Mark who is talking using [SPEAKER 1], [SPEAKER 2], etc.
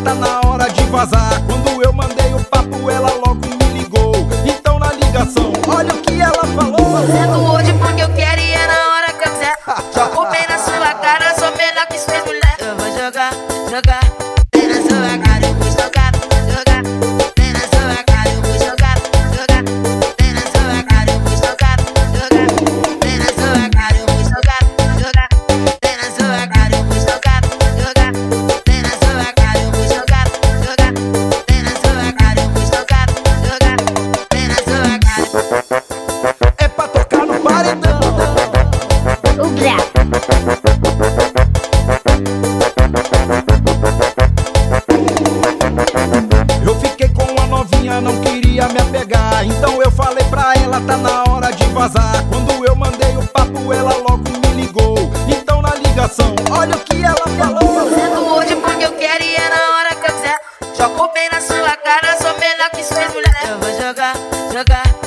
[SPEAKER 1] tá na hora de vazar. Quando eu mandei o papo, ela logo me ligou. Então na ligação, olha o que ela falou.
[SPEAKER 2] Sendo hoje porque eu quero e é na hora que eu quiser. Jogo bem na sua cara, sou melhor que suas mulheres. Eu vou jogar, jogar bem na sua cara, eu vou jogar, jogar bem na sua cara, eu vou jogar, jogar bem na sua cara, eu vou jogar, jogar bem na sua cara, eu vou jogar, jogar bem na sua cara, eu vou jogar, jogar bem na sua cara, eu vou jogar, jogar bem na sua cara, eu vou jogar, jogar bem na sua cara.
[SPEAKER 1] É pra tocar no paredão.
[SPEAKER 3] O grau.
[SPEAKER 1] Eu fiquei com a novinha, não queria me apegar. Então eu falei pra ela, tá na hora de vazar. Quando eu mandei o papo, ela logo me ligou. Então na ligação, olha o que ela falou.
[SPEAKER 2] Sendo hoje porque eu quero e é na hora que eu quiser. Jogo bem na sua cara, sou melhor que suas mulheres. Eu vou jogar, jogar